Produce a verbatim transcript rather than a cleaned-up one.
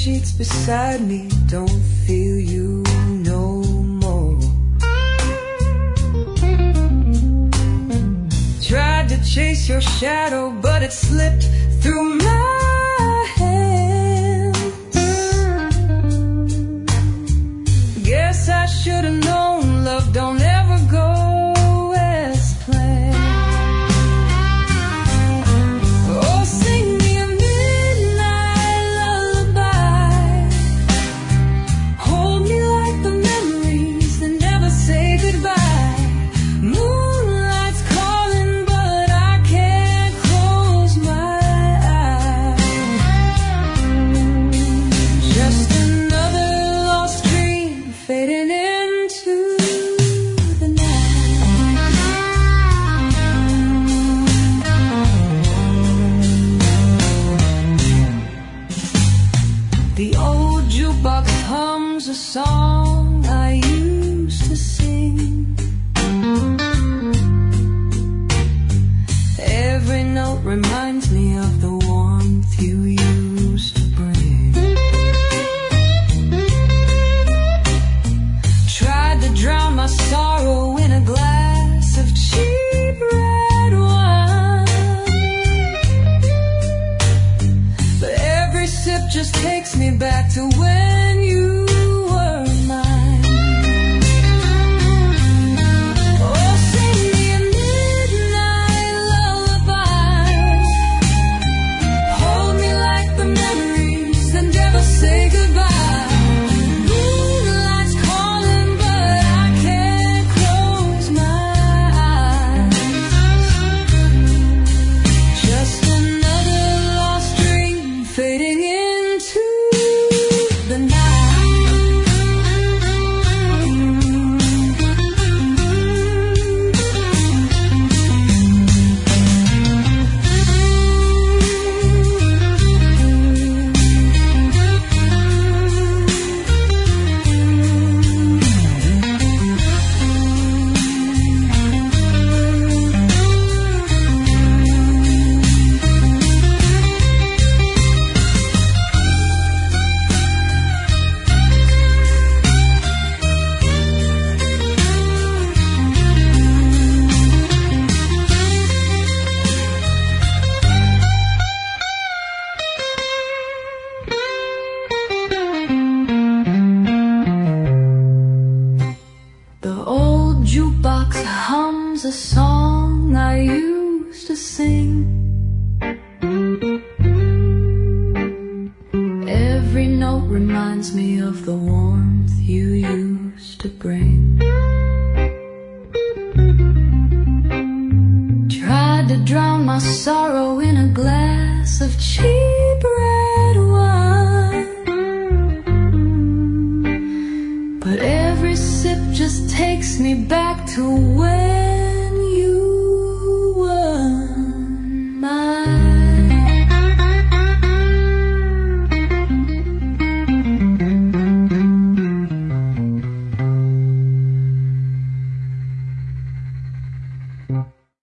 sheets beside me don't feel you no more. Tried to chase your shadow, but it slipped through my hands. Guess I should have known love don't ever go as planned. Oh, sing me a midnight lullaby. Hold me like the memories that never say goodbye. Moonlight's calling, but I can't close my eyes. Just another lost dream fading into the night. The old jukebox hums a song I used to sing. Every note reminds me of the warmth you used to bring. Tried to drown my sorrow in a glass of cheap red wine, but every sip just takes me back to when you were mine. Oh, sing me a midnight lullaby. Hold me like the memories that never say goodbye. Moonlight's calling, but I can't close my eyes. Just another lost dream fading into the night. The old jukebox hums a song I used to sing. Every note reminds me of the warmth you used to bring. Tried to drown my sorrow in a glass of cheap red wine, but every sip just takes me back to where